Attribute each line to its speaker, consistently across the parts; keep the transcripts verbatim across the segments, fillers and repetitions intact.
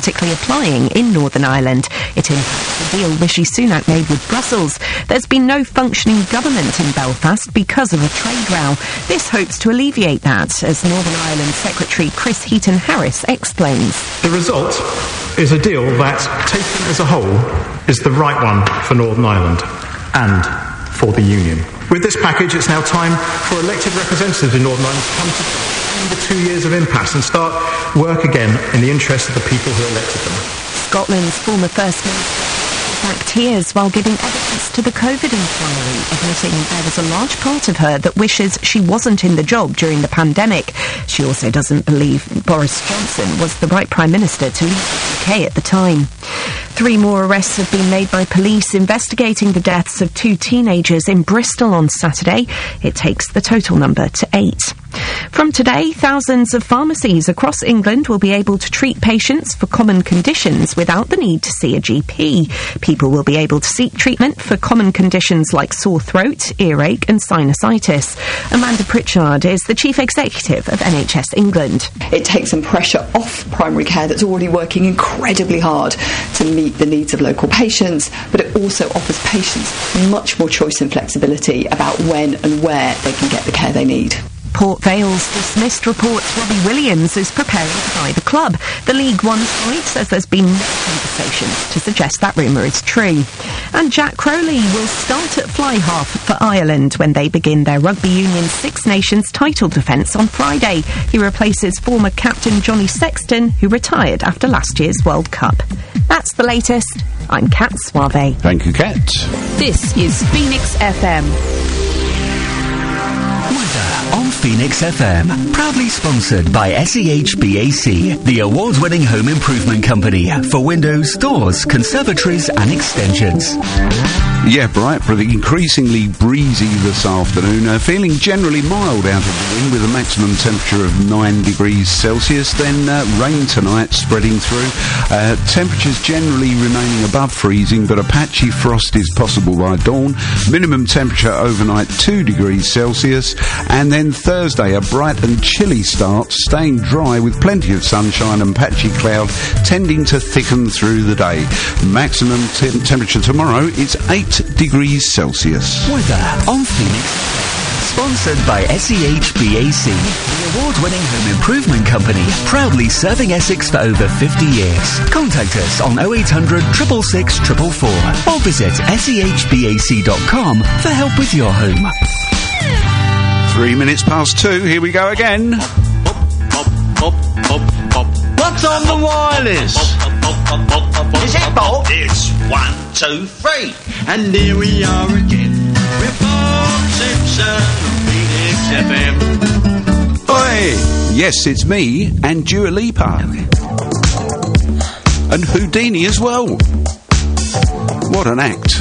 Speaker 1: systematically applying in Northern Ireland. It impacts the deal Rishi Sunak made with Brussels. There's been no functioning government in Belfast because of a trade row. This hopes to alleviate that, as Northern Ireland Secretary Chris Heaton-Harris explains.
Speaker 2: The result is a deal that, taken as a whole, is the right one for Northern Ireland and for the Union. With this package, it's now time for elected representatives in Northern Ireland to come to the two years of impasse and start work again in the interest of the people who elected them.
Speaker 1: Scotland's former First Minister back tears while giving evidence to the COVID inquiry, admitting there was a large part of her that wishes she wasn't in the job during the pandemic. She also doesn't believe Boris Johnson was the right Prime Minister to lead the U K at the time. Three more arrests have been made by police investigating the deaths of two teenagers in Bristol on Saturday. It takes the total number to eight. From today, thousands of pharmacies across England will be able to treat patients for common conditions without the need to see a G P. People will be able to seek treatment for common conditions like sore throat, earache and sinusitis. Amanda Pritchard is the Chief Executive of N H S England.
Speaker 3: It takes some pressure off primary care that's already working incredibly hard to meet the needs of local patients, but it also offers patients much more choice and flexibility about when and where they can get the care they need.
Speaker 1: Port Vale's dismissed reports Robbie Williams is preparing to buy the club. The League One side says there's been no conversations to suggest that rumour is true. And Jack Crowley will start at fly half for Ireland when they begin their Rugby Union Six Nations title defence on Friday. He replaces former captain Johnny Sexton, who retired after last year's World Cup. That's the latest. I'm Kat Suave.
Speaker 4: Thank you, Kat.
Speaker 5: This is Phoenix F M.
Speaker 6: On Phoenix F M, proudly sponsored by S E H B A C, the award-winning home improvement company for windows, doors, conservatories and extensions.
Speaker 4: Yeah, bright, but increasingly breezy this afternoon. Uh, feeling generally mild out of the wind with a maximum temperature of nine degrees Celsius. Then uh, rain tonight spreading through. Uh, temperatures generally remaining above freezing, but a patchy frost is possible by dawn. Minimum temperature overnight two degrees Celsius. And then Thursday, a bright and chilly start, staying dry with plenty of sunshine and patchy cloud tending to thicken through the day. Maximum te- temperature tomorrow is eight degrees Celsius.
Speaker 6: Weather on Phoenix, sponsored by S E H B A C, the award-winning home improvement company, proudly serving Essex for over fifty years. Contact us on oh eight hundred, six six six, four four four or visit S E H B A C dot com for help with your home.
Speaker 4: Three minutes past two, here we go again.
Speaker 7: What's on the wireless? Is it Bob? It's one, two, three. And here we are again with Bob Simpson on Phoenix F M.
Speaker 4: Oi! Yes, it's me and Dua Lipa. And Houdini as well. What an act.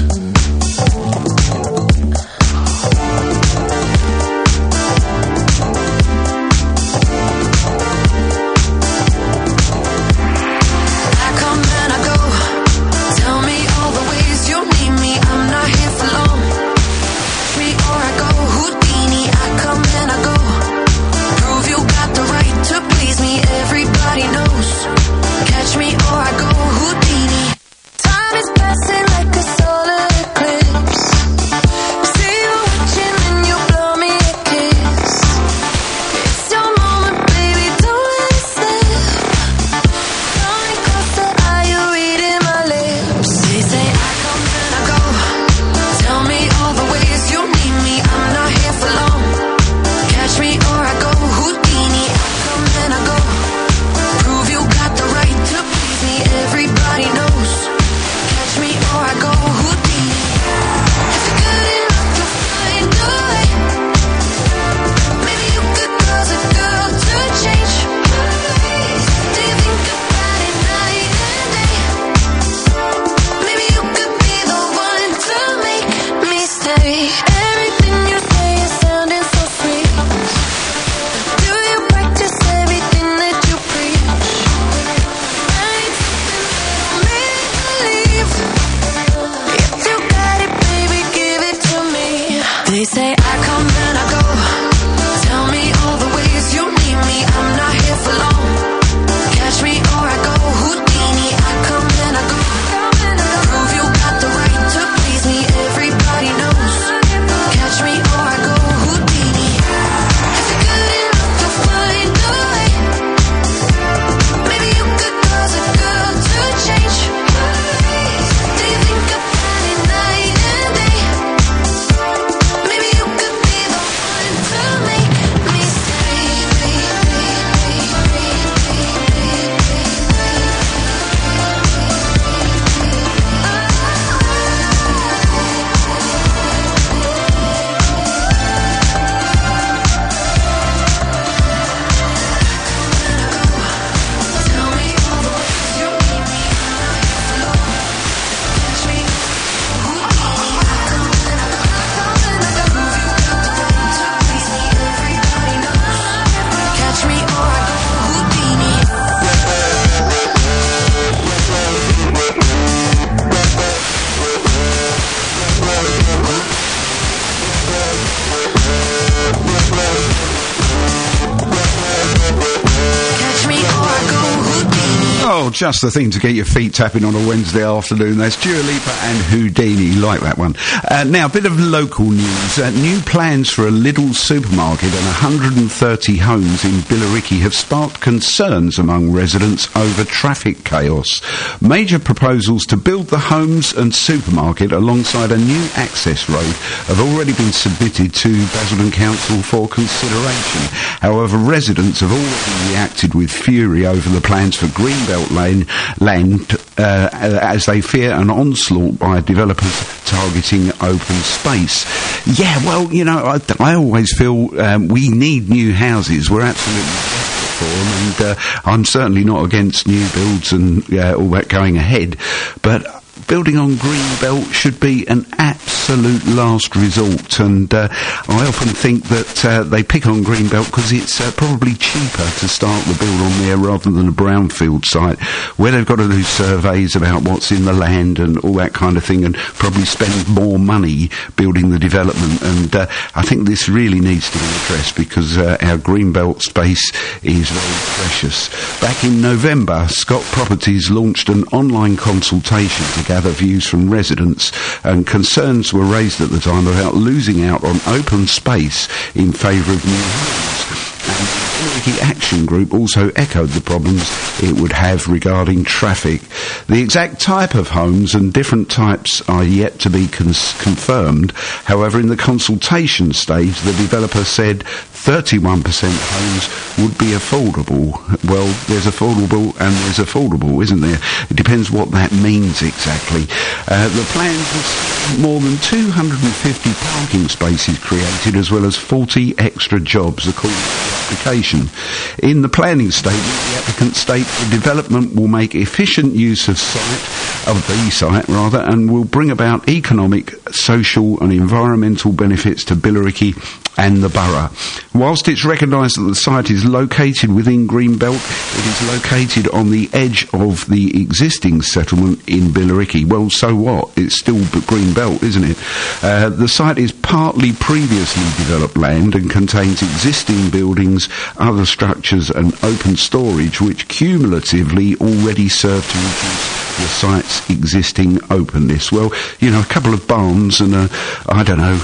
Speaker 8: Catch me or I go Houdini. Time is passing like a solid
Speaker 4: Oh, just the thing to get your feet tapping on a Wednesday afternoon. That's Dua Lipa and Houdini. Like that one. Uh, now, a bit of local news. Uh, new plans for a Lidl supermarket and one hundred thirty homes in Billericay have sparked concerns among residents over traffic chaos. Major proposals to build the homes and supermarket alongside a new access road have already been submitted to Basildon Council for consideration. However, residents have already reacted with fury over the plans for Greenbelt Lane land uh, as they fear an onslaught by developers targeting open space. Yeah, well, you know, I, I always feel um, we need new houses. We're absolutely desperate for them, and uh, I'm certainly not against new builds and uh, all that going ahead, but building on Greenbelt should be an absolute last resort, and uh, I often think that uh, they pick on Greenbelt because it's uh, probably cheaper to start the build on there rather than a brownfield site where they've got to do surveys about what's in the land and all that kind of thing, and probably spend more money building the development. And uh, I think this really needs to be addressed because uh, our Greenbelt space is very precious. Back in November, Scott Properties launched an online consultation to gather views from residents, and concerns were raised at the time about losing out on open space in favour of new homes. And the Billericay Action Group also echoed the problems it would have regarding traffic. The exact type of homes and different types are yet to be cons- confirmed. However, in the consultation stage, the developer said thirty-one percent homes would be affordable. Well, there's affordable and there's affordable, isn't there? It depends what that means exactly. Uh, the plan was more than two hundred fifty parking spaces created, as well as forty extra jobs, according to the application. In the planning statement, the applicant states the development will make efficient use of site, of the site rather, and will bring about economic, social and environmental benefits to Billericay and the borough. Whilst it's recognised that the site is located within Greenbelt, it is located on the edge of the existing settlement in Billericay. Well, so what? It's still Greenbelt, isn't it? Uh, the site is partly previously developed land and contains existing buildings, other structures and open storage, which cumulatively already serve to reduce the site's existing openness. Well, you know, a couple of barns and a, I don't know,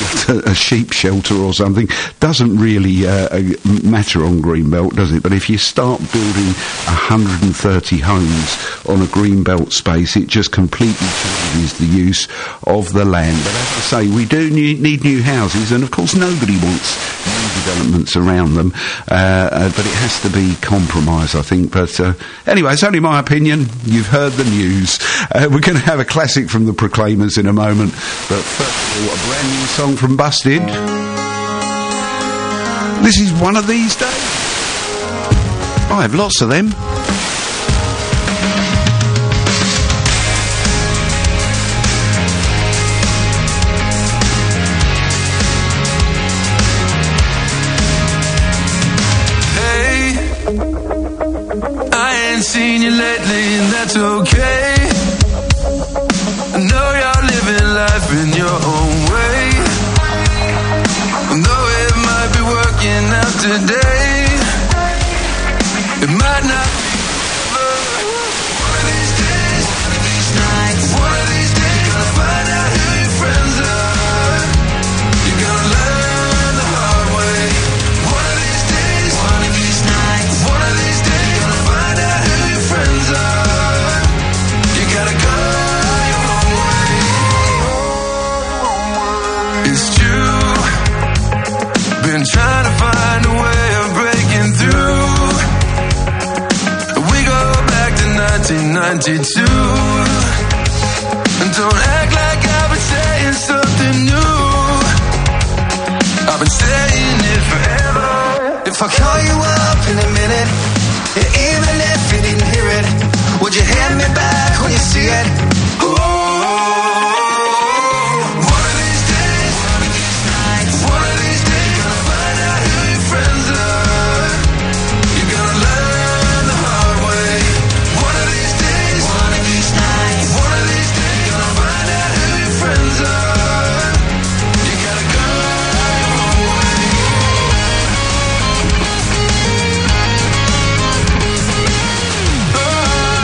Speaker 4: a sheep shelter or something doesn't really uh, matter on Greenbelt, does it? But if you start building one hundred thirty homes on a Greenbelt space, it just completely changes the use of the land. But as I say, we do need, need new houses, and of course nobody wants new developments around them, uh, uh, but it has to be compromise, I think. But uh, anyway, it's only my opinion. You've heard the news. Uh, we're going to have a classic from the Proclaimers in a moment, but first of all, a brand new song from Busted. This is One of These Days. I have lots of them.
Speaker 8: Seen you lately, and that's okay. I know you're living life in your own way. Though it might be working out today, it might not be forever. One of these days, one of these nights, one of these days, gonna find out who your friends are. You're gonna learn the hard way. One of these days, one of these nights, one of these days, gonna find out who your friends are. You gotta go your own way. It's true. Been trying to find a way of breaking through. We go back to nineteen ninety-two. And don't act like I've been saying something new. I've been saying it forever. If I call you up in a minute, even if you didn't hear it, would you hand me back when you see it? Oh. Oh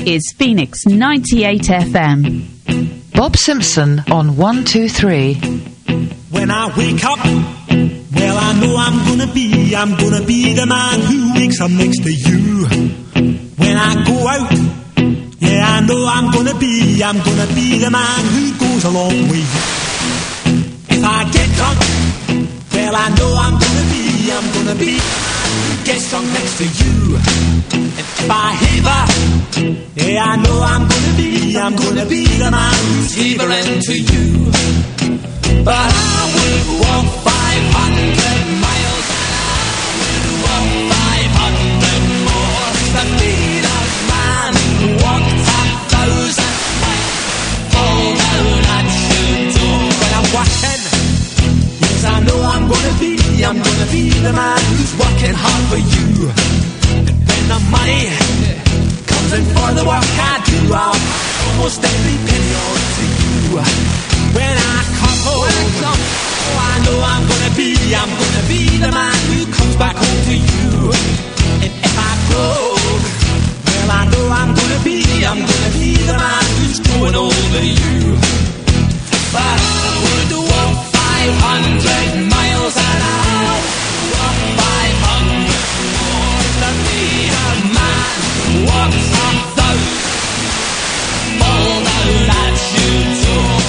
Speaker 5: is Phoenix ninety-eight F M.
Speaker 9: Bob Simpson on one two three.
Speaker 10: When I wake up, well, I know I'm gonna be, I'm gonna be the man who wakes up next to you. When I go out, yeah, I know I'm gonna be, I'm gonna be the man who goes along with you. If I get drunk, well, I know I'm gonna be, I'm gonna be who gets drunk next to you. And if I heaver, yeah, I know I'm gonna be, I'm gonna be the man who's heavering to you. But I would walk five hundred miles, and I would walk five hundred more to be the man who walked a thousand miles, fall down at your door. When I'm walking, yes, I know I'm gonna be, I'm gonna be the man who's working hard for you. And when the money comes in for the work I do, I'll almost every penny on to you. When I come home, oh, I know I'm gonna be, I'm gonna be the man who comes back home to you. And if I grow, well, I know I'm gonna be, I'm gonna be the man who's growing over you. But I would walk five hundred miles and I'll walk five hundred more to be a man who walks a thousand, fall down at your door.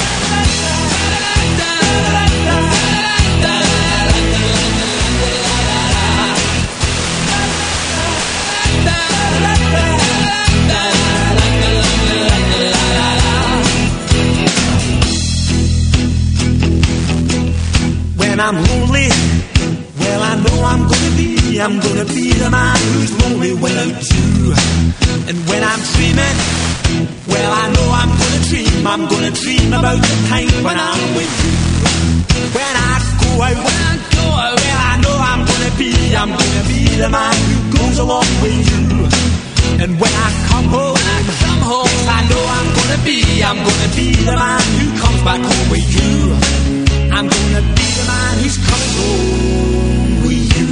Speaker 10: When I'm lonely, well, I know I'm gonna be, I'm gonna be the man who's lonely without you. And when I'm dreaming, well, I know I'm gonna dream, I'm gonna dream about the time when I'm with you. When I go out, when I go out, well, I know I'm gonna be, I'm gonna be the man who goes along with you. And when I come home, when I come home, yes, I know I'm gonna be, I'm gonna be the man who comes back home with you. I'm gonna be the man who's coming home with you.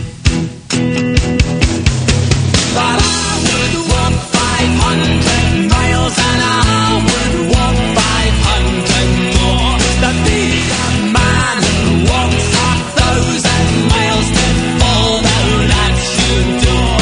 Speaker 10: But I would walk five hundred miles and I would walk five hundred more to be a man who walks a thousand miles to fall down at your door.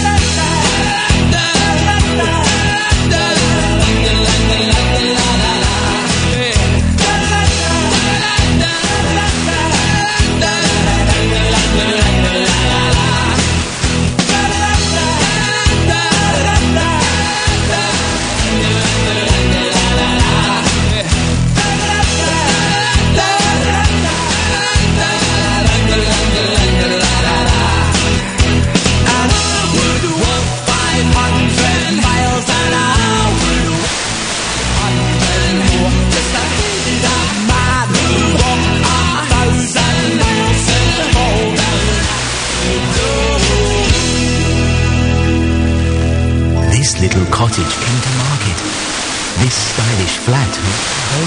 Speaker 11: Little cottage came to market. This stylish flat was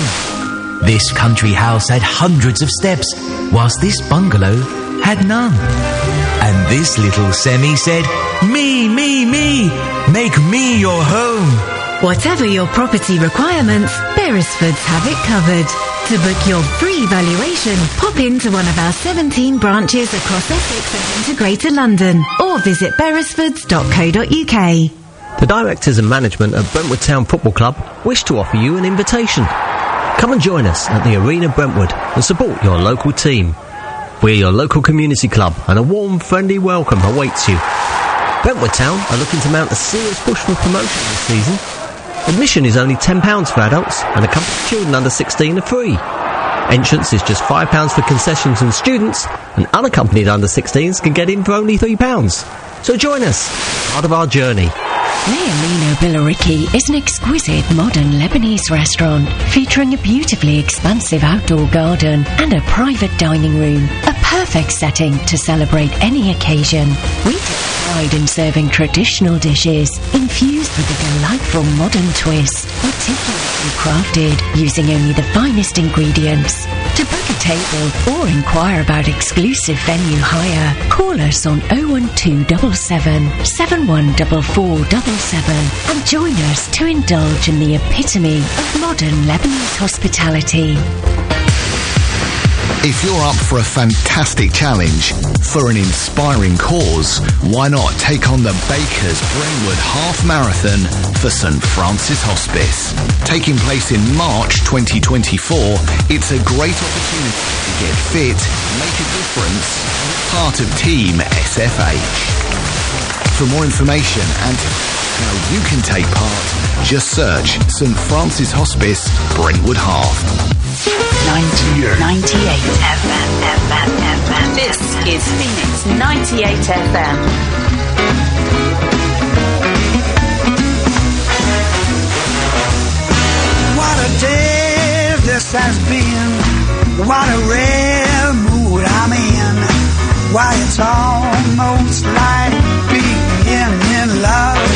Speaker 11: home. This country house had hundreds of steps, whilst this bungalow had none. And this little semi said, "Me, me, me, make me your home."
Speaker 12: Whatever your property requirements, Beresfords have it covered. To book your free valuation, pop into one of our seventeen branches across Essex and into Greater London, or visit beresfords dot co dot uk.
Speaker 13: The directors and management of Brentwood Town Football Club wish to offer you an invitation. Come and join us at the Arena Brentwood and support your local team. We're your local community club and a warm, friendly welcome awaits you. Brentwood Town are looking to mount a serious push for promotion this season. Admission is only ten pounds for adults and accompanied children under sixteen are free. Entrance is just five pounds for concessions and students, and unaccompanied under sixteens can get in for only three pounds. So join us, part of our journey.
Speaker 14: Leonino Billericay is an exquisite modern Lebanese restaurant featuring a beautifully expansive outdoor garden and a private dining room, a perfect setting to celebrate any occasion. We take pride in serving traditional dishes infused with a delightful modern twist, particularly Specially crafted using only the finest ingredients. To book a table or inquire about exclusive venue hire, call us on oh one two seven seven, seven one four four seven seven and join us to indulge in the epitome of modern Lebanese hospitality.
Speaker 15: If you're up for a fantastic challenge, for an inspiring cause, why not take on the Bakers Brentwood Half Marathon for St Francis Hospice? Taking place in March twenty twenty-four, it's a great opportunity to get fit, make a difference, and be part of Team S F H. For more information and how you can take part, just search St Francis Hospice Brentwood Half.
Speaker 5: ninety-eight, ninety-eight F M, F M, F M. This is Phoenix ninety-eight F M.
Speaker 16: What a day this has been. What a rare mood I'm in. Why, it's almost like being in love.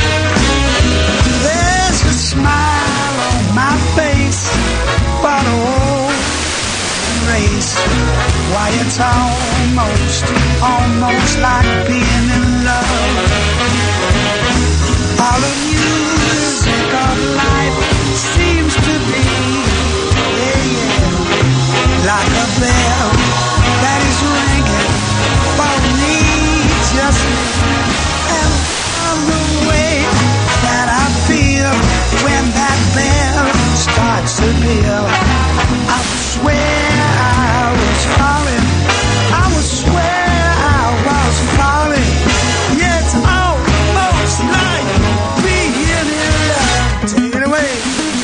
Speaker 16: There's a smile on my face, but oh, race. Why, it's almost, almost like being in love. All the music of life seems to be, yeah, yeah, like a bell that is ringing for me, just me. And all the way that I feel when that bell starts to peal, I swear I was falling. I would swear I was falling. Yeah, it's almost like being in love. Take it away.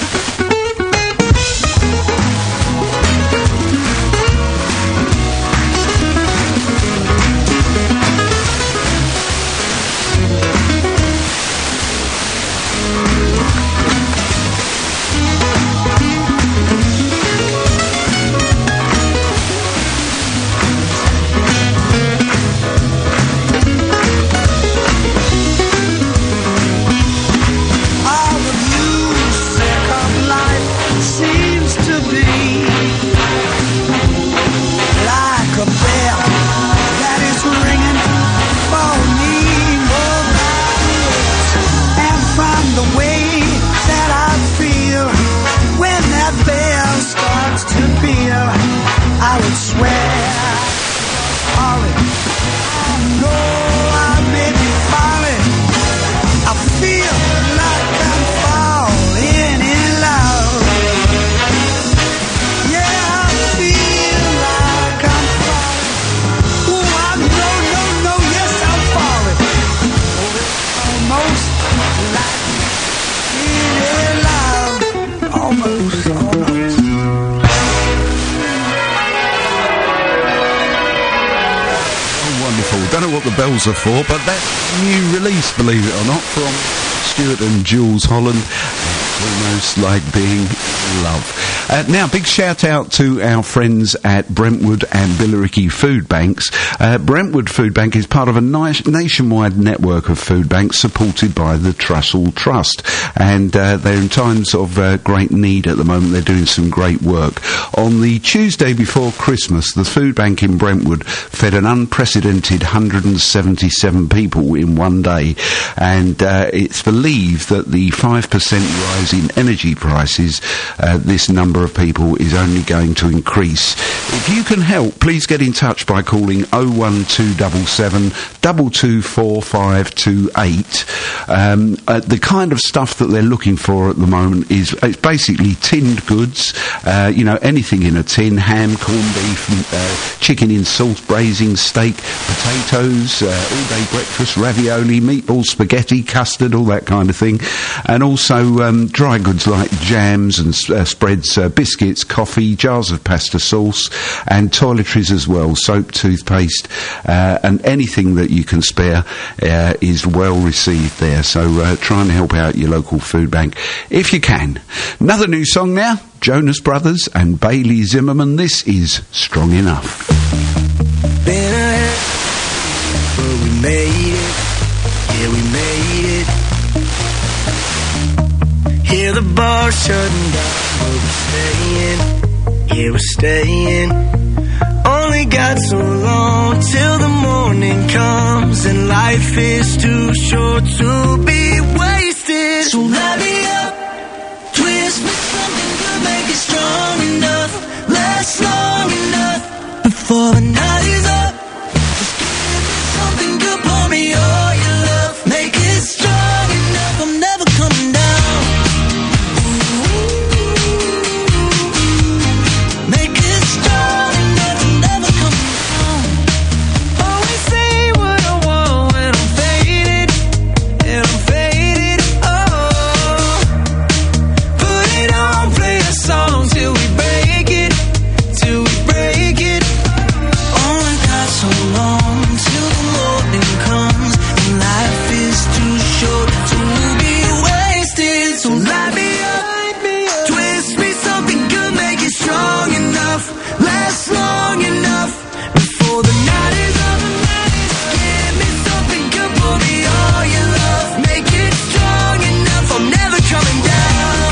Speaker 4: Bells are for, but that new release, believe it or not, from Stuart and Jules Holland, almost like being in love. Uh, now, big shout out to our friends at Brentwood and Billericay Food Banks. Uh, Brentwood Food Bank is part of a nice nationwide network of food banks supported by the Trussell Trust, and uh, they're in times of uh, great need at the moment. They're doing some great work. On the Tuesday before Christmas, the food bank in Brentwood fed an unprecedented one hundred seventy-seven people in one day, and uh, it's believed that the five percent rise in energy prices, uh, this number of people is only going to increase. If you can help, please get in touch by calling oh one two seven seven, two two four five two eight. Um, uh, the kind of stuff that they're looking for at the moment is it's basically tinned goods, uh, you know, anything in a tin: ham, corned beef, uh, chicken in sauce, braising, steak, potatoes, uh, all-day breakfast, ravioli, meatball, spaghetti, custard, all that kind of thing. And also um, dry goods like jams and uh, spreads, uh, biscuits, coffee, jars of pasta sauce, and toiletries as well, soap, toothpaste, uh, and anything that you can spare uh, is well received there. So uh, try and help out your local food bank if you can. Another new song now, Jonas Brothers and Bailey Zimmerman. This is Strong Enough.
Speaker 16: Been ahead, but we made it. Yeah, we made it.
Speaker 17: Hear the bar shutting down, but we're staying. Yeah, we're staying. Only got so long till the morning comes, and life is too short to be wasted. So light me up, twist me something good, make it strong enough, last long enough before the night is up. Just give me something good, pour me all your love, make it strong enough. I'm never coming down. Make it strong enough, I'm never coming down. Always say what I want when I'm faded, and I'm faded. Oh, put it on, play a song till we break it, till we break it. Only got so long till the morning comes, and life is too short to be wasted. So light me up, twist me something good, make it strong enough, last long enough before the night is up. Give me something good, pour me all your love, make it strong enough. I'm never coming down.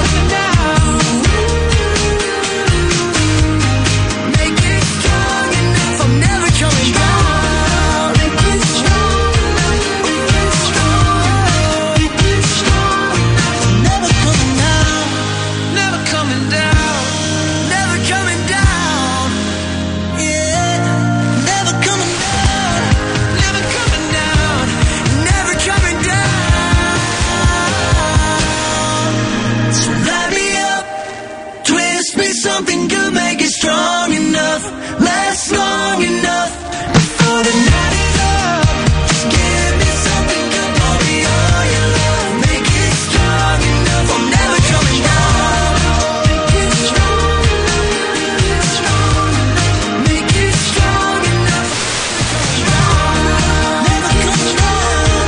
Speaker 17: Make it strong enough. I'm never coming down. Make it strong enough. Make it strong. Make it strong enough. I'm never coming down. Never coming down. Never coming down. Yeah. Never coming down. Never coming down. Never coming down. So light me up, twist me something good, make it strong enough, last long enough before the night is up. Just give me something good, pour me all your love, make it strong enough. I'm never coming down. Make it strong enough. Make it strong enough. Never coming down.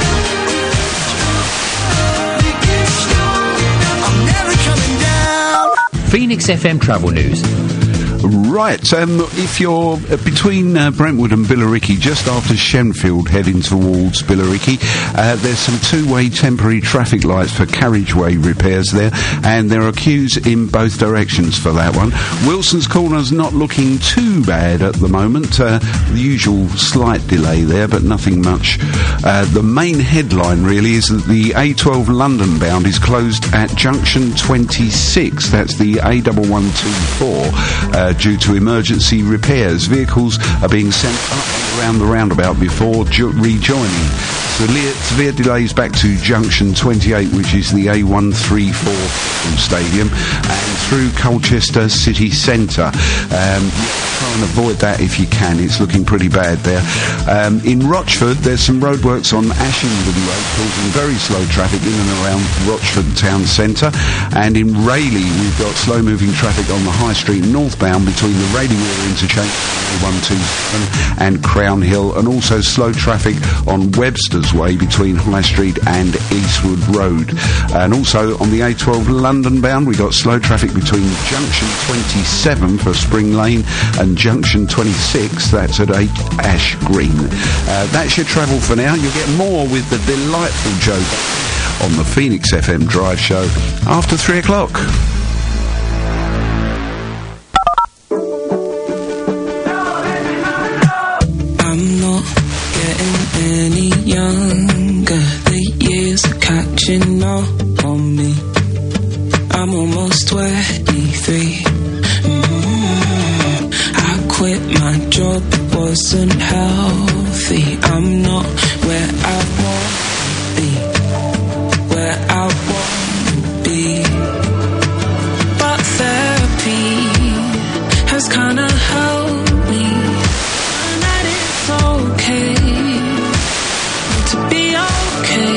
Speaker 17: Make it strong enough. I'm never coming down.
Speaker 18: Phoenix F M Travel News.
Speaker 4: Right, um, if you're uh, between uh, Brentwood and Billericay, just after Shenfield, heading towards Billericay, uh, there's some two-way temporary traffic lights for carriageway repairs there, and there are queues in both directions for that one. Wilson's Corner's not looking too bad at the moment. Uh, the usual slight delay there, but nothing much. Uh, the main headline, really, is that the A twelve London bound is closed at junction twenty-six. That's the A one one two four, uh, due to emergency repairs. Vehicles are being sent up and around the roundabout before ju- rejoining. Severe, severe delays back to junction twenty-eight, which is the A one three four Stadium, and through Colchester City Centre. Um, try and avoid that if you can. It's looking pretty bad there. Um, in Rochford, there's some roadworks on Ashington Road causing very slow traffic in and around Rochford town centre. And in Rayleigh, we've got slow-moving traffic on the High Street northbound between the Raleigh interchange one two seven and Crown Hill, and also slow traffic on Webster's Way between High Street and Eastwood Road. And also on the A twelve London bound, we got slow traffic between junction twenty-seven for Spring Lane and junction twenty-six, that's at eight Ash Green. Uh, that's your travel for now. You'll get more with the delightful Joe on the Phoenix F M Drive Show after three o'clock.
Speaker 19: I'm not getting any younger. The years are catching up on me. I'm almost twenty-three. Mm-hmm. I quit my job, it wasn't healthy. I'm not where I want to be, where I want to be. But therapy has kinda helped me, and that it's okay to be okay.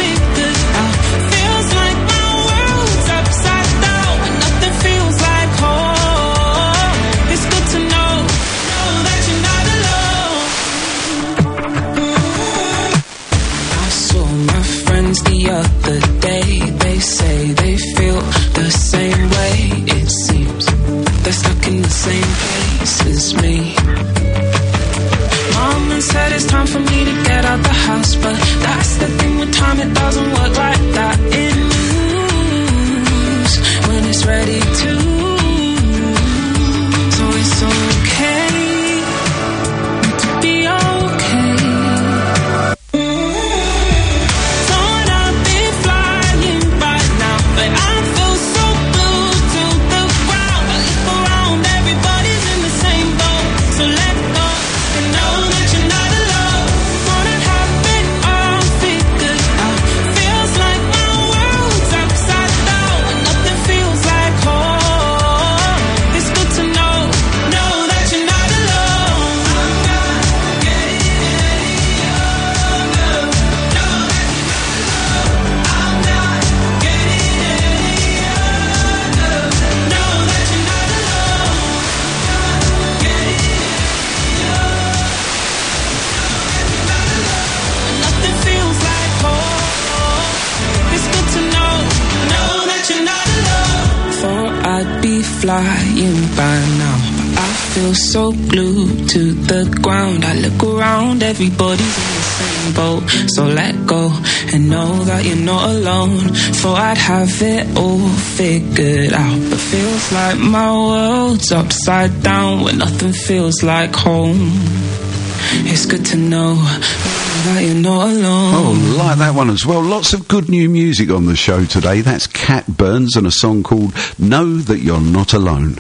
Speaker 19: Feels like my world's upside down and nothing feels like home. in the same place as me. Mama said it's time for me to get out the house, but that's the thing with time, it doesn't work like that. It moves when it's ready to. So it's okay to be okay. Thought I'd be flying right now, but I feel so glued to the ground. I look around, everybody's in the same boat. So let go and know that you're not alone. Wanna have it all figured out. Feels like my world's upside down and nothing feels like home. It's good to know, know that you're not alone. I'm not getting any younger. Know that you're not alone. I'm not getting any younger. Know that you're not alone. Getting nothing feels like home. It's good to know, know that you're not alone. Thought I'd be flying by now, but I feel so glued to the ground. I look around, everybody's in the same boat. So let go and know that you're not alone. Thought I'd have it all figured out, but feels like my world's upside down when nothing feels like home. It's good to know that you're not alone.
Speaker 4: Oh, like that one as well. Lots of good new music on the show today. That's Cat Burns and a song called Know That You're Not Alone.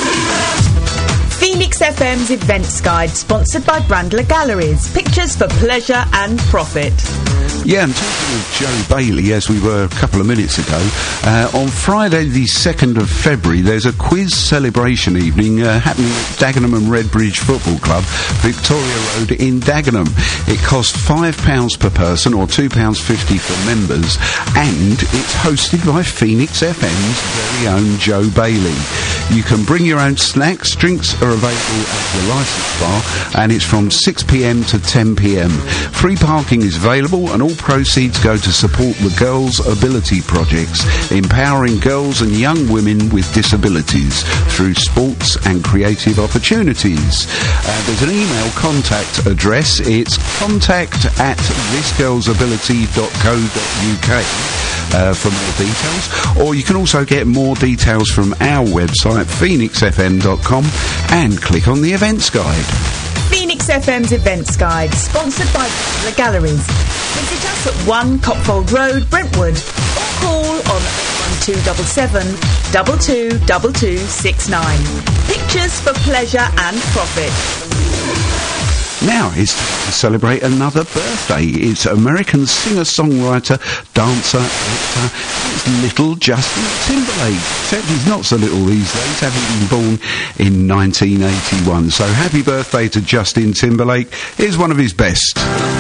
Speaker 20: Phoenix F M's Events Guide, sponsored by Brandler Galleries. Pictures for pleasure and profit.
Speaker 4: Yeah, I'm talking with Joe Bailey, as we were a couple of minutes ago. Uh, on Friday the second of February, there's a quiz celebration evening uh, happening at Dagenham and Redbridge Football Club, Victoria Road in Dagenham. It costs five pounds per person, or two pounds fifty for members, and it's hosted by Phoenix F M's very own Joe Bailey. You can bring your own snacks. Drinks are available at the licence bar, and it's from six p m to ten p m. Free parking is available, and all proceeds go to support the Girls Ability Projects, empowering girls and young women with disabilities through sports and creative opportunities. Uh, there's an email contact address. It's contact at this girls ability dot co dot u k. Uh, for more details, or you can also get more details from our website, phoenix f m dot com, and click on the events guide.
Speaker 20: Phoenix F M's Events Guide, sponsored by the Galleries. Visit us at one Copfold Road, Brentwood, or call on one two seven seven, two two two two six nine. Pictures for pleasure and profit.
Speaker 4: Now it's time to celebrate another birthday. It's American singer-songwriter, dancer, actor. It's little Justin Timberlake. Except he's not so little these days, having been born in nineteen eighty-one. So happy birthday to Justin Timberlake. Here's one of his best.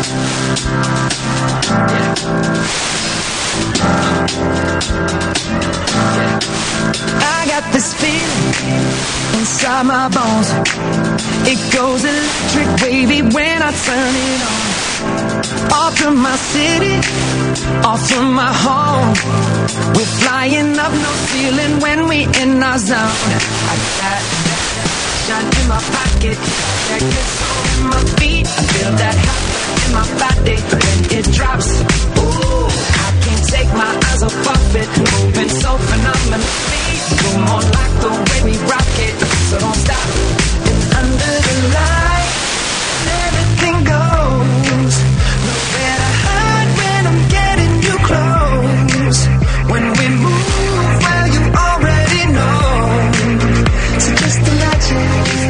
Speaker 16: I got this feeling inside my bones. It goes electric wavy when I turn it on. Off from my city, off from my home. We're flying up, no ceiling when we in our zone. I got that shine in my pocket, that good soul in my feet. I feel that hot in my body when it drops. Ooh, I can't take my eyes off of it, moving so phenomenally. You're more like the way we rock it, so don't stop. And under the light, everything goes. Nowhere to hide when I'm getting you close. When we move, well, you already know. So just imagine.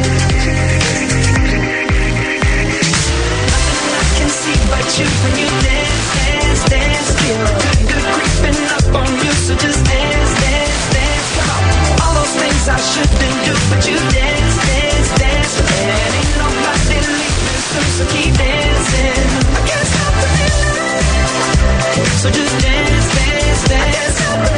Speaker 16: Nothing I can see but you when you dance, dance, dance. Feel good creeping up on you, so just dance, dance, dance. Come on. All those things I shouldn't do, but you dance, dance, dance. And ain't nobody leaving soon, so keep dancing. I can't stop the feeling. So just dance, dance, dance.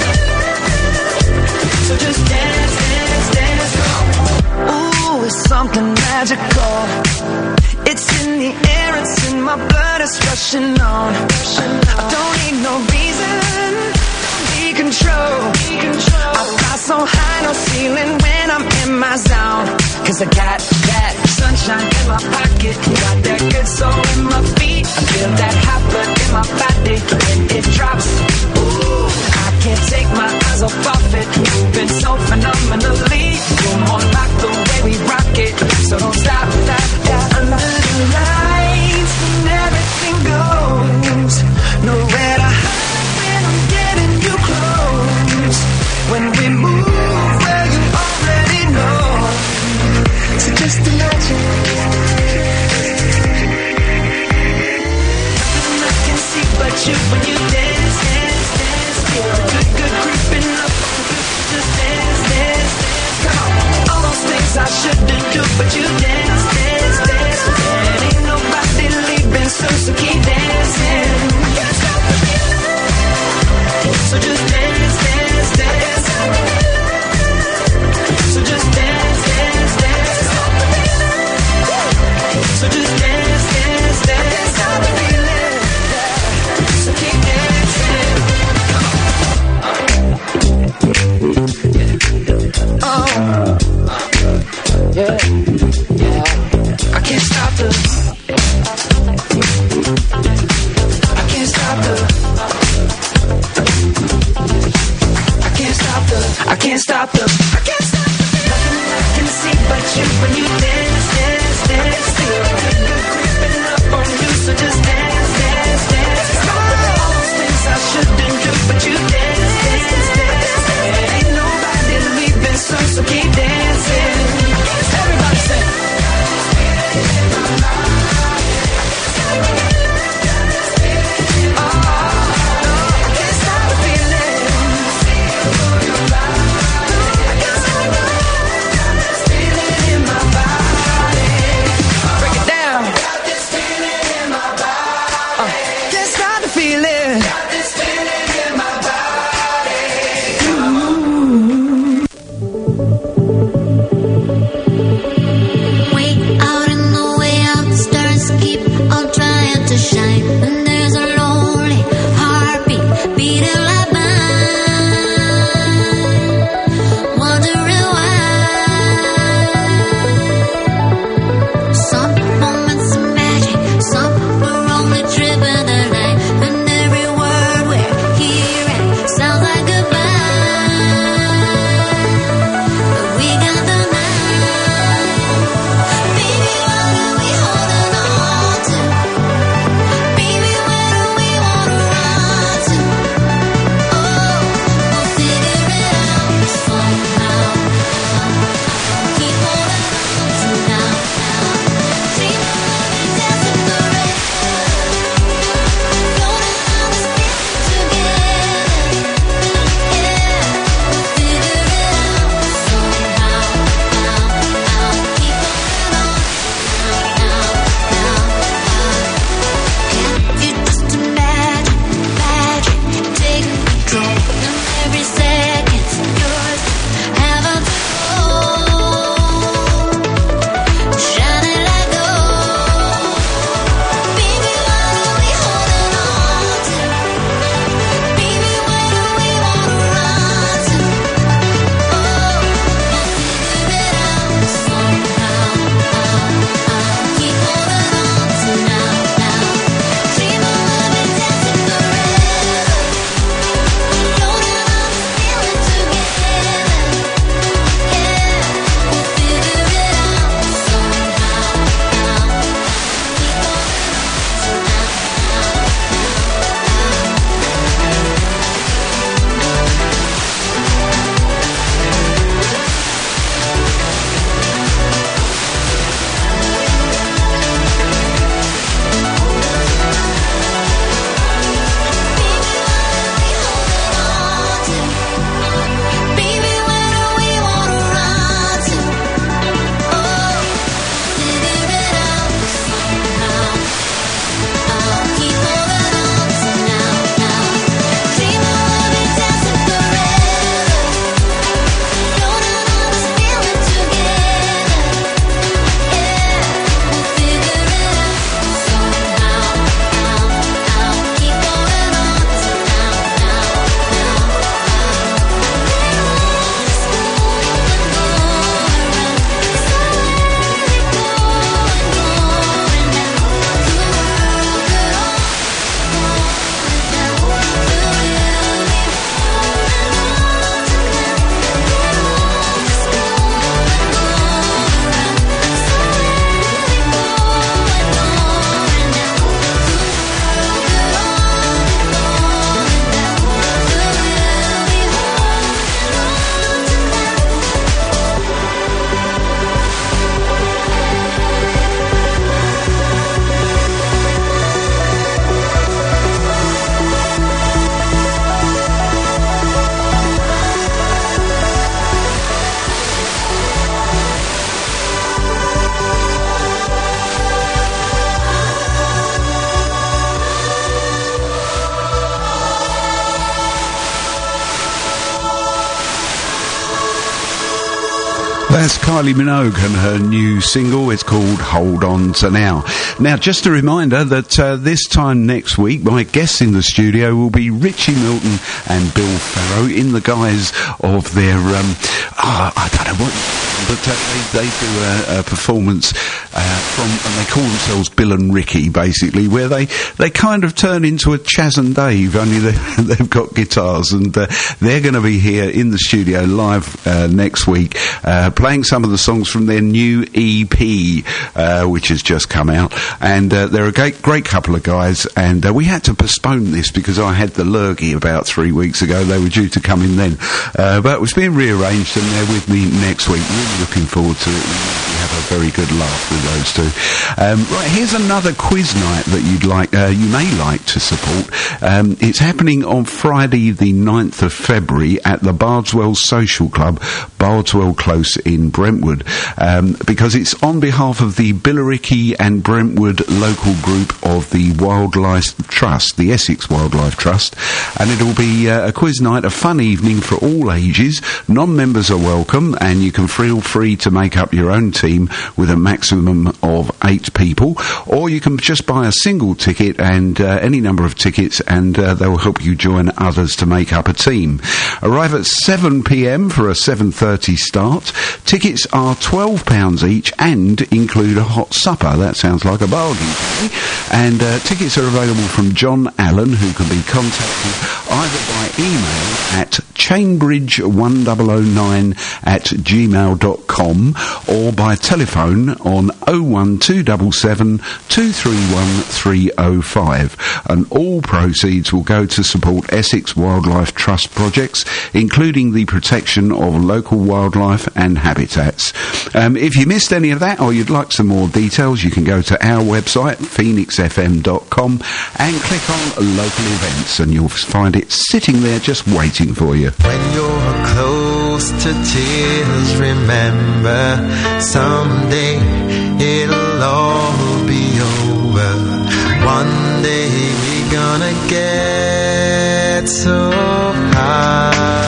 Speaker 16: So just dance, dance, dance. Ooh, it's something magical. It's in the air, it's in my blood, it's rushing on. I don't need no reason, be control. I fly so high, no ceiling when
Speaker 17: I'm in my zone. Cause I got that sunshine in my pocket. Got that good soul in my feet. I feel that hot blood in my body when it drops. Ooh, I can't take my eyes off of it. Moving so phenomenally. You're more like the way we rock it. So don't stop, stop, stop. Under the lights and everything goes. Nowhere to hide when I'm getting you close. When we move, well, you already know. So just imagine. Nothing I can see but you when you dance, dance, dance. Feel the good, good creeping up on you. Just dance, dance, dance. Come on. All those things I shouldn't do, but you dance, dance, dance. And ain't nobody leaving soon, so keep dancing. I can't stop the feeling. So just dance, dance, dance. So just dance, dance, dance. So just dance, dance, dance. Stop the feeling. So keep dancing. Oh, yeah, yeah. I can't stop the. I can't stop the. I can't stop the. I can't stop the. I can't stop the. Nothing I can see but you when you dance, dance, dance. Feel the good, good creeping up on you, so just dance, dance, dance. All those things I shouldn't do, but you dance, dance, dance. Ain't nobody leaving soon, so keep dancing. Everybody sing.
Speaker 4: That's Kylie Minogue and her new single. It's called Hold On To Now. Now, just a reminder that uh, this time next week, my guests in the studio will be Richie Milton and Bill Farrow in the guise of their, um, oh, I don't know what, but uh, they, they do a, a performance uh, from, and they call themselves Bill and Ricky, basically, where they, they kind of turn into a Chaz and Dave, only they, they've got guitars, and uh, they're going to be here in the studio live uh, next week, uh, playing some of the songs from their new E P, uh, which has just come out, and uh, they're a great, great couple of guys, and uh, we had to postpone this because I had the lurgy about three weeks ago. They were due to come in then, uh, but it was being rearranged, and they're with me next week. Really looking forward to it. We have a very good laugh with those two. Um, right, here's another quiz night that you'd like, uh, you may like to support. Um, it's happening on Friday the ninth of February at the Bardswell Social Club, Bardswell Close in Brentwood, um, because it's on behalf of the Billericay and Brentwood local group of the Wildlife Trust, the Essex Wildlife Trust, and it'll be uh, a quiz night, a fun evening for all ages. Non-members are welcome, and you can feel free to make up your own team with a maximum of eight people, or you can just buy a single ticket and uh, any number of tickets, and uh, they'll help you join others to make up a team. Arrive at seven p m for a seven thirty start. Tickets are twelve pounds each and include a hot supper. That sounds like a bargain. And uh, tickets are available from John Allen, who can be contacted either by email at chainbridge one thousand nine at gmail dot com or by telephone on oh one two seven seven two three one three oh five. And all proceeds will go to support Essex Wildlife Trust projects, including the protection of local wildlife and habitats. Um, if you missed any of that, or you'd like some more details, you can go to our website, phoenix f m dot com, and click on local events, and you'll find it sitting there just waiting for you.
Speaker 21: When you're close to tears, remember someday it'll all be over. One day we're gonna get so high.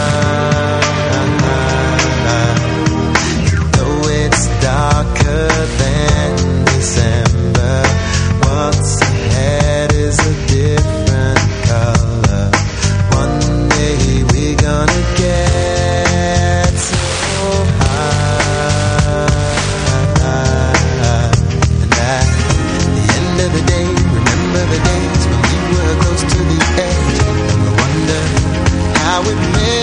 Speaker 21: Though it's darker than December, what's ahead is a different color. One day we're gonna get so high. And at the end of the day, remember the days when we were close to the edge, and we wonder how it made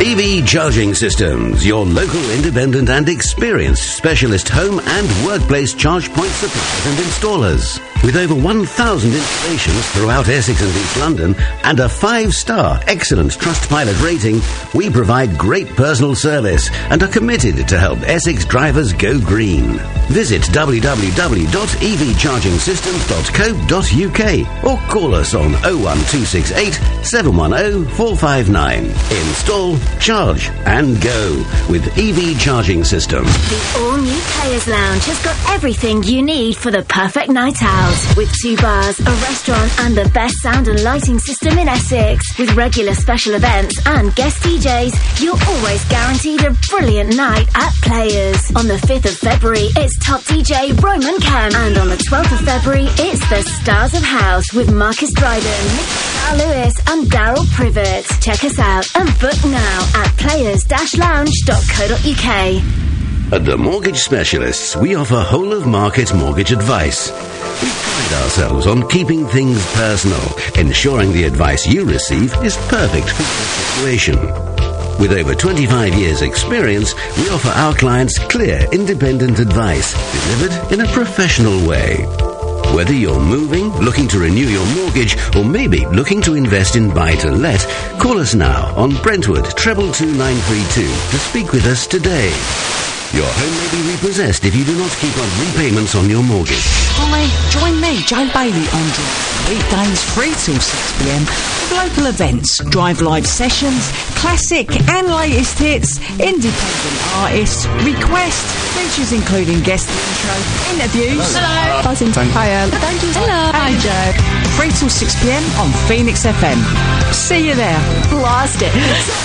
Speaker 2: E V Charging Systems, your local independent and experienced specialist home and workplace charge point suppliers and installers. With over one thousand installations throughout Essex and East London and a five-star excellent Trustpilot rating, we provide great personal service and are committed to help Essex drivers go green. Visit w w w dot e v charging systems dot co dot u k or call us on oh one two six eight, seven one oh, four five nine. Install, charge and go with E V Charging Systems.
Speaker 22: The all-new Players Lounge has got everything you need for the perfect night out. With two bars, a restaurant and the best sound and lighting system in Essex. With regular special events and guest D Js, you're always guaranteed a brilliant night at Players. On the fifth of February, it's top D J Roman Kemp. And on the twelfth of February, it's the Stars of House with Marcus Dryden, Nick Lewis and Daryl Privet. Check us out and book now at players lounge dot co dot u k.
Speaker 2: At the Mortgage Specialists, we offer whole-of-market mortgage advice. We pride ourselves on keeping things personal, ensuring the advice you receive is perfect for your situation. With over twenty-five years' experience, we offer our clients clear, independent advice, delivered in a professional way. Whether you're moving, looking to renew your mortgage, or maybe looking to invest in buy-to-let, call us now on Brentwood treble two nine three two to speak with us today. Your home may be repossessed if you do not keep on repayments on your mortgage.
Speaker 23: Hi, join me, Joe Bailey, on weekdays three till six p m with local events, drive live sessions, classic and latest hits, independent artists, request, features including guest intro, interviews.
Speaker 24: Hello.
Speaker 23: Buzzing. Hiya.
Speaker 24: Hello.
Speaker 23: Hi, Joe. three till six p m on Phoenix F M. See you there.
Speaker 24: Blast it.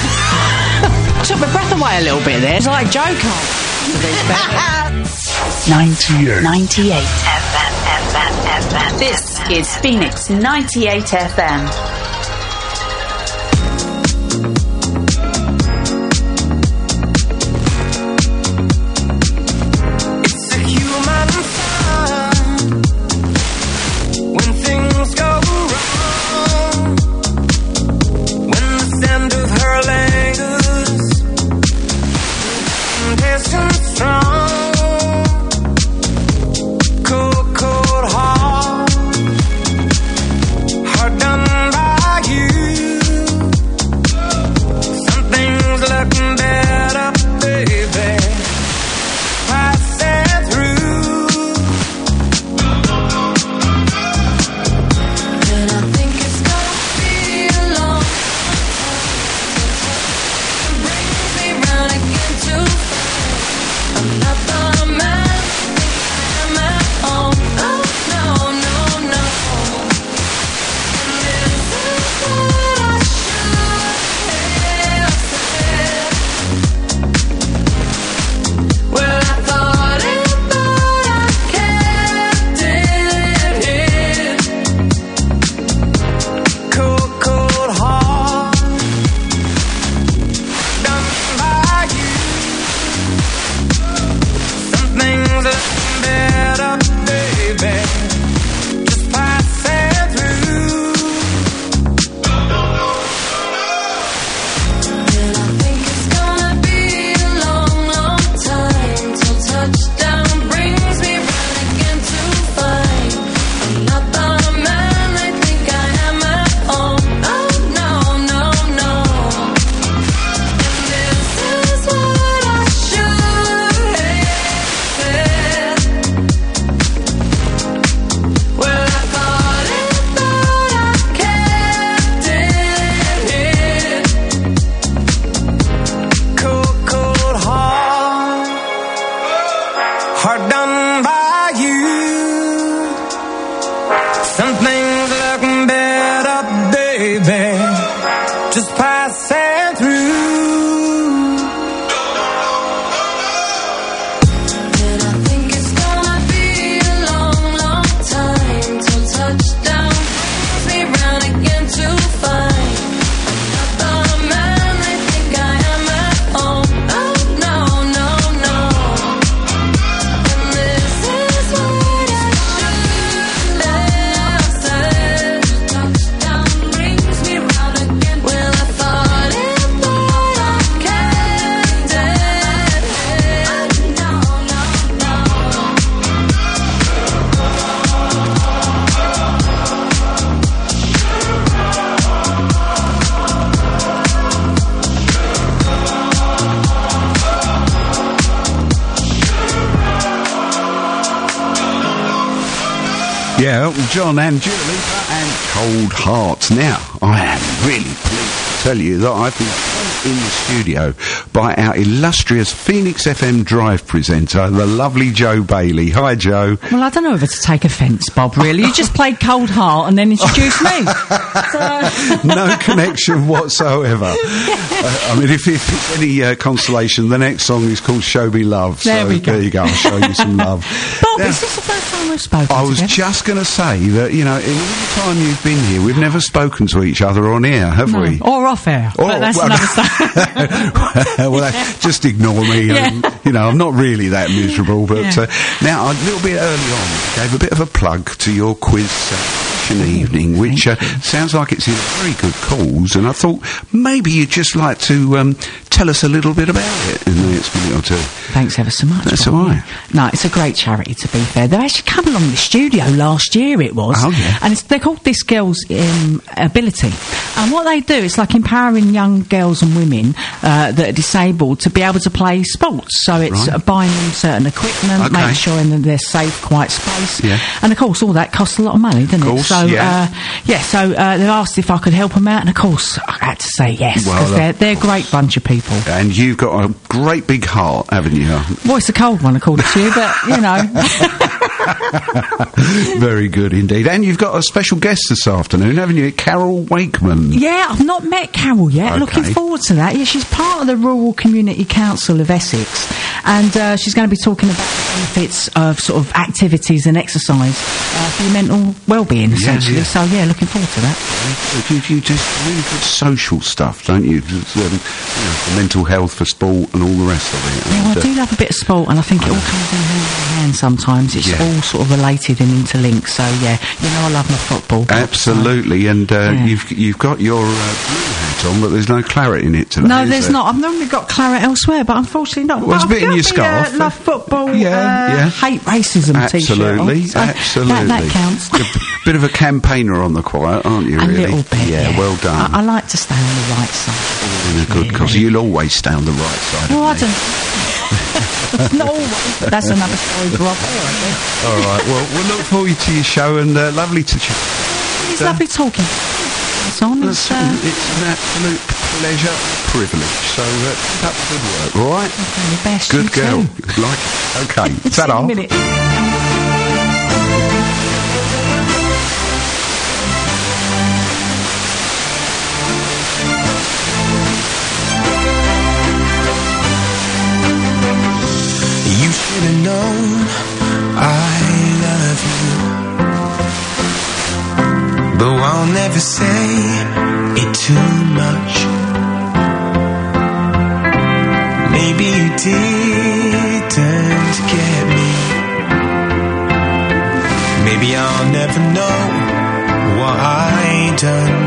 Speaker 23: Took my breath away a little bit there. It's like Joe can't.
Speaker 5: ninety-eight. ninety-eight F M, F M, F M. This is Phoenix ninety-eight F M.
Speaker 17: Well, I thought
Speaker 4: Yeah, Elton John and Dua Lipa and Cold Heart. Now, I am really pleased to tell you that I've been in the studio by our illustrious Phoenix F M Drive presenter, the lovely Joe Bailey. Hi, Joe.
Speaker 23: Well, I don't know whether to take offence, Bob, really. You just played Cold Heart and then introduced me. So...
Speaker 4: No connection whatsoever. uh, I mean, if, if it's any uh, consolation, the next song is called Show Me Love.
Speaker 23: There
Speaker 4: so
Speaker 23: we go.
Speaker 4: There you go, I'll show you some love.
Speaker 23: Bob,
Speaker 4: Now,
Speaker 23: is this the first time we've spoken
Speaker 4: I was
Speaker 23: together?
Speaker 4: just going to say that, you know, in all the time you've been here, we've never spoken to each other on air, have
Speaker 23: No.
Speaker 4: we?
Speaker 23: Or off air.
Speaker 4: Or-
Speaker 23: but that's
Speaker 4: well,
Speaker 23: another stuff.
Speaker 4: well, that, just ignore me. Um, you know, I'm not really that miserable. But
Speaker 23: Yeah.
Speaker 4: uh, now, a little bit early on, you gave a bit of a plug to your quiz session evening, which uh, sounds like it's in a very good cause. And I thought maybe you'd just like to um, tell us a little bit about it in the next minute or two.
Speaker 23: Thanks ever so much.
Speaker 4: That's
Speaker 23: Bob.
Speaker 4: all right.
Speaker 23: No, it's a great charity, to be fair. They've actually come along the studio last year, it was.
Speaker 4: Oh, yeah.
Speaker 23: And it's, they're called This Girl's um, Ability. And what they do is like empowering young girls and women uh, that are disabled to be able to play sports. So it's
Speaker 4: Right.
Speaker 23: uh, buying them certain equipment,
Speaker 4: Okay.
Speaker 23: making sure that they're safe, quiet space.
Speaker 4: Yeah.
Speaker 23: And of course, all that costs a lot of money, doesn't
Speaker 4: Of course,
Speaker 23: it? So,
Speaker 4: yeah.
Speaker 23: uh, yeah, so uh, they asked if I could help them out, and of course, I had to say yes,
Speaker 4: Well,
Speaker 23: because
Speaker 4: uh,
Speaker 23: they're, they're a great bunch of people.
Speaker 4: And you've got a great big heart, haven't you?
Speaker 23: Well, it's a cold one, according to you, but, you know.
Speaker 4: Very good indeed. And you've got a special guest this afternoon, haven't you? Carol Wakeman.
Speaker 23: Yeah, I've not met Carol yet.
Speaker 4: Okay.
Speaker 23: Looking forward to that. Yeah, she's part of the Rural Community Council of Essex, and uh, she's going to be talking about the benefits of sort of activities and exercise uh, for your mental well-being, essentially.
Speaker 4: yeah.
Speaker 23: So, yeah, looking forward to that.
Speaker 4: You, you do really good social stuff, don't you? Just, um, you know, for mental health, for sport, and all the rest of it.
Speaker 23: Yeah, well,
Speaker 4: And,
Speaker 23: I
Speaker 4: uh,
Speaker 23: do love a bit of sport, and I think it all comes in hand in hand sometimes. It's
Speaker 4: Yeah.
Speaker 23: all sort of related and interlinked. So, yeah, you know, I love my football.
Speaker 4: Absolutely, and uh,
Speaker 23: Yeah.
Speaker 4: you've you've got your uh, blue hat on, but there's no claret in it today.
Speaker 23: No,
Speaker 4: is
Speaker 23: there's
Speaker 4: there?
Speaker 23: not. I've normally got claret elsewhere, but unfortunately not.
Speaker 4: Well, it's a
Speaker 23: But
Speaker 4: bit in
Speaker 23: I've
Speaker 4: your
Speaker 23: got the, uh,
Speaker 4: scarf.
Speaker 23: love football,
Speaker 4: Yeah,
Speaker 23: uh,
Speaker 4: yeah.
Speaker 23: hate racism t-shirt on,
Speaker 4: Absolutely,
Speaker 23: so
Speaker 4: absolutely.
Speaker 23: That, that counts.
Speaker 4: A bit of a campaigner on the quiet, aren't you?
Speaker 23: A
Speaker 4: Really?
Speaker 23: little bit,
Speaker 4: Yeah,
Speaker 23: yeah.
Speaker 4: well done.
Speaker 23: I, I like to stay on the right side.
Speaker 4: In a good cause. You'll always stay on the right side.
Speaker 23: Well, I
Speaker 4: of me.
Speaker 23: don't. Not always, but that's another story for off air, I guess.
Speaker 4: All right. Well, we'll look forward to your show, and uh, lovely to chat.
Speaker 23: It's
Speaker 4: Uh,
Speaker 23: lovely talking. It's on. It's,
Speaker 4: Listen,
Speaker 23: uh,
Speaker 4: it's an absolute pleasure, privilege. So uh, keep up the good work, all right?
Speaker 23: the best.
Speaker 4: Good
Speaker 23: you
Speaker 4: girl.
Speaker 23: too.
Speaker 4: Like it. Okay.
Speaker 23: See you in
Speaker 4: Ta-da.
Speaker 23: a minute.
Speaker 8: You should have known I love you, but I'll never say it too much. Maybe you didn't get me. Maybe I'll never know what I done.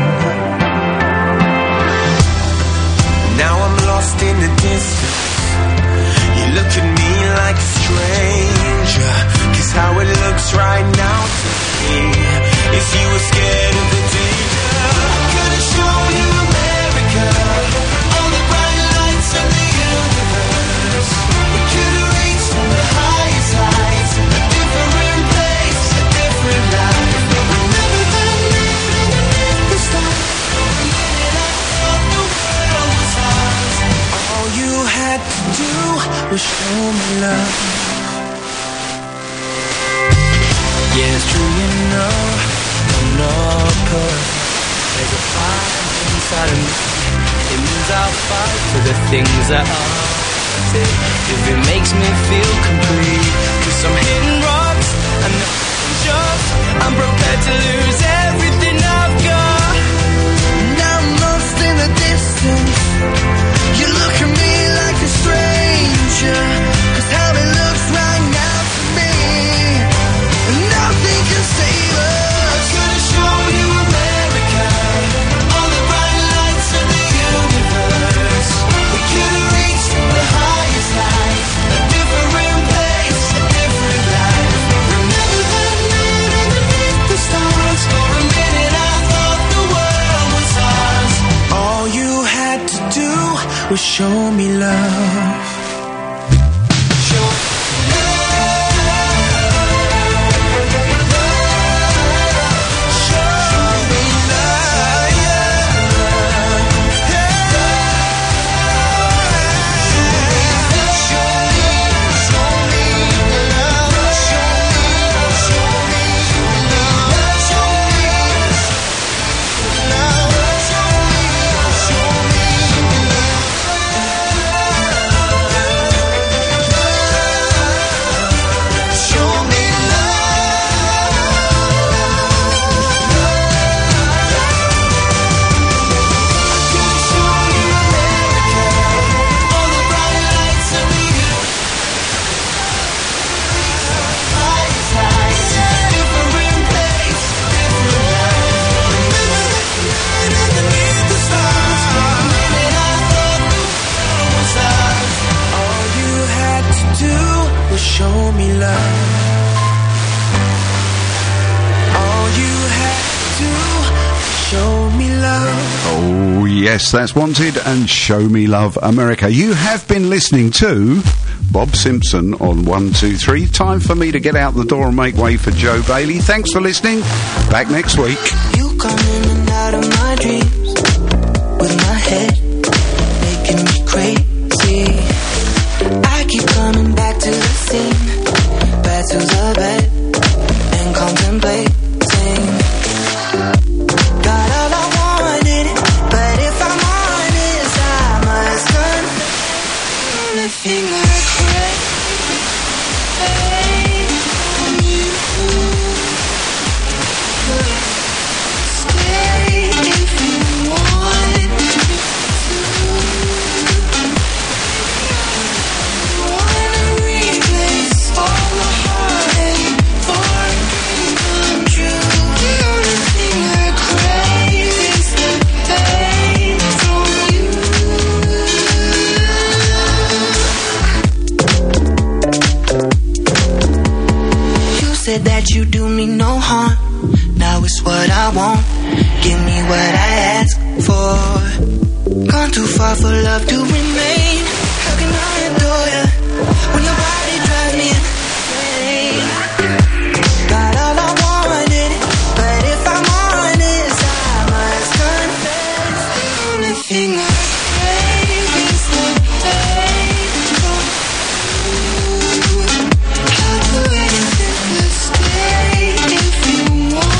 Speaker 8: Now I'm lost in the distance. You look at me like a stranger, 'cause how it looks right now to me is you were scared of the danger. Could've shown you America, all the bright lights of the universe. We could've reached for the highest heights, a different place, a different life. We never been living beneath the stars. And I thought the world was ours. All you had to do was show me love. Yeah, it's true, you know, I'm not perfect. There's a fire inside of me. It means I'll fight for the things that are. If it makes me feel complete, 'cause I'm hitting rocks, I know I'm just, I'm prepared to lose everything I've got. Now I'm lost in the distance. You look at me like a stranger, 'cause how it looks right now to me, nothing can save us. I could've shown you America, all the bright lights of the universe. We could've reached the highest heights, a different place, a different life. We've never been living beneath the stars. For a minute I thought the world was ours. All you had to do was show me love. Show me love.
Speaker 4: Yes, that's Wanted and Show Me Love America. You have been listening to Bob Simpson on one two three. Time for me to get out the door and make way for Joe Bailey. Thanks for listening. Back next week.
Speaker 17: You come in and out of my dreams with my head making me crazy. I keep coming back to the scene, back to the bed and contemplating. Got all I wanted, but if I'm honest, I must confess the thing I crave from you. Stay if you want me to. Wanna replace all the heartache for a dream come true. The only thing I crave is the pain from you. You said that you do me no harm. Now it's what I want. Give me what I ask for. Gone too far for love to remain. How can I adore you when your body drives me insane? Got all I wanted, but if I'm honest, I must confess the only thing I crave is the pain from you. I'll do anything to stay if you want.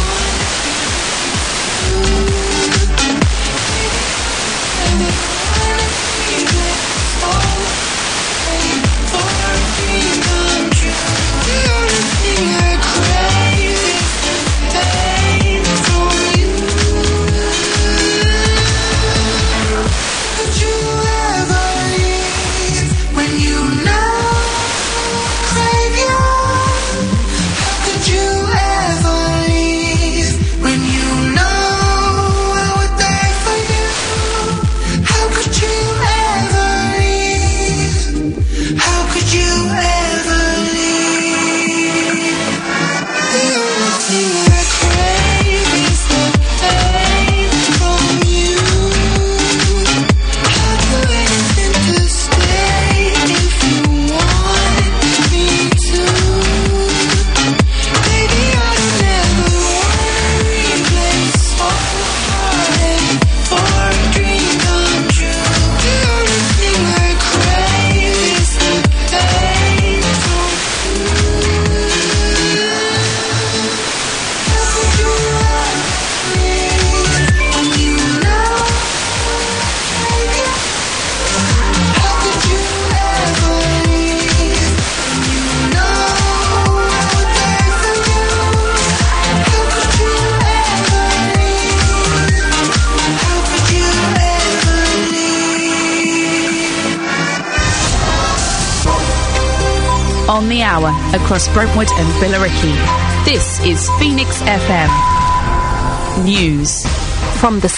Speaker 1: On the hour across Brentwood and Billericay. This is Phoenix F M. News. From the